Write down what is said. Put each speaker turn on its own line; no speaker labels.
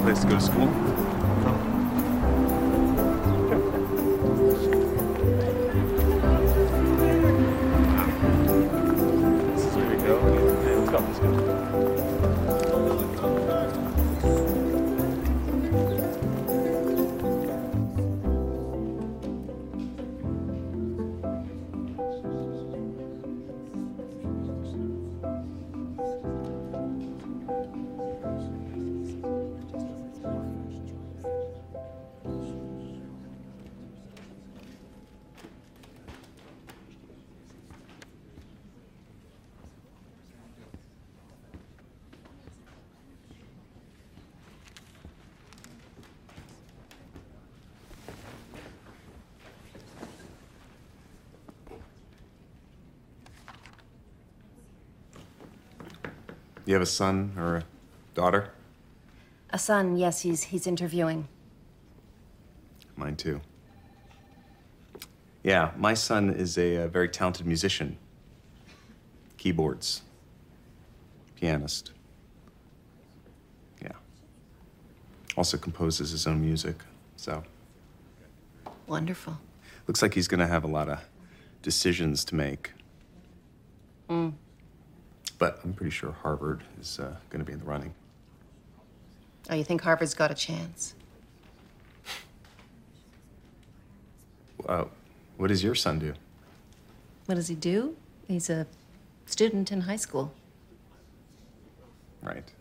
place to go to school? This is where we go. Okay, let's go. Let's go. You have a son or a daughter?
A son, yes, he's interviewing.
Mine too. Yeah, my son is a very talented musician. Keyboards. Pianist. Yeah. Also composes his own music, so.
Wonderful.
Looks like he's gonna have a lot of decisions to make. But I'm pretty sure Harvard is gonna be in the running.
Oh, you think Harvard's got a chance?
What does your son do?
What does he do? He's a student in high school.
Right.